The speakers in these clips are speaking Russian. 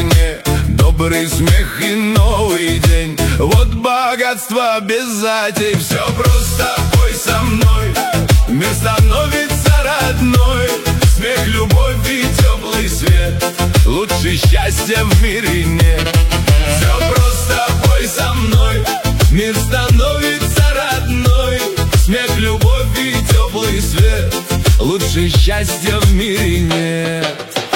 мне добрый смех и новый день. Вот богатство без затей, все просто пой со мной. Мир становится родной, смех, любовь и теплый свет. Лучше счастья в мире нет. Все просто пой со мной. Мир становится родной, смех, любовь и теплый свет. Лучше счастья в мире нет.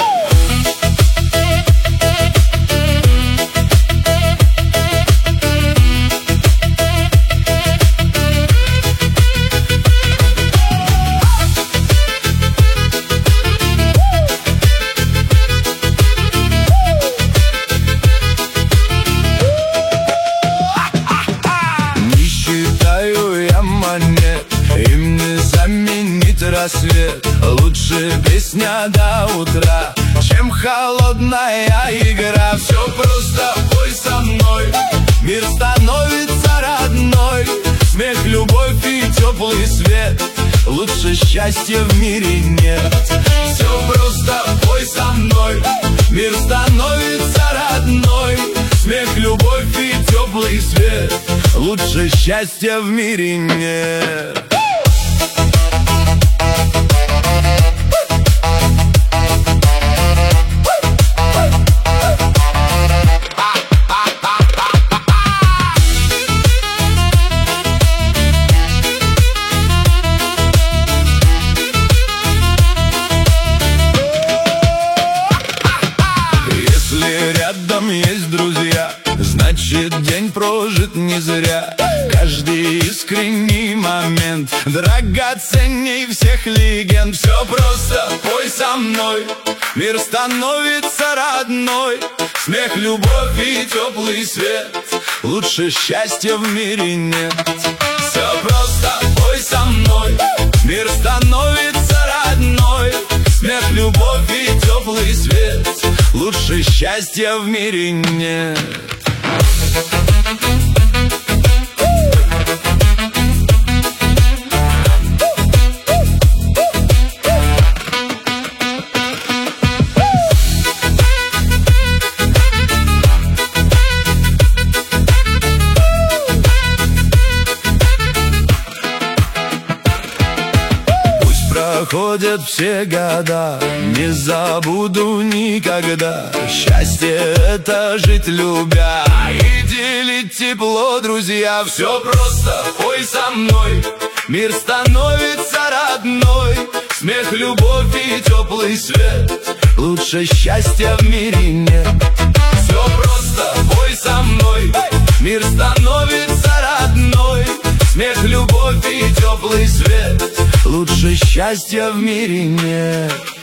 Им не заменить рассвет. Лучше песня до утра, чем холодная игра. Все просто пой со мной. Мир становится родной, смех, любовь и теплый свет. Лучше счастья в мире нет. Все просто пой со мной. Мир становится родной, смех, любовь и теплый свет. Лучше счастья в мире нет. Если рядом есть друзья, значит день прожит не зря. Каждый искренний момент драгоценней всех легенд. Все просто пой со мной. Мир становится родной, смех, любовь и теплый свет. Лучше счастья в мире нет. Все просто пой со мной. Мир становится родной, смех, любовь и теплый свет. Лучше счастья в мире нет. Проходят все года, не забуду никогда. Счастье — это жить любя и делить тепло, друзья. Все просто пой со мной. Мир становится родной, смех, любовь и теплый свет. Лучше счастья в мире нет. Все просто пой со мной. Мир становится родной, смех, любовь и теплый свет. Лучше счастья в мире нет.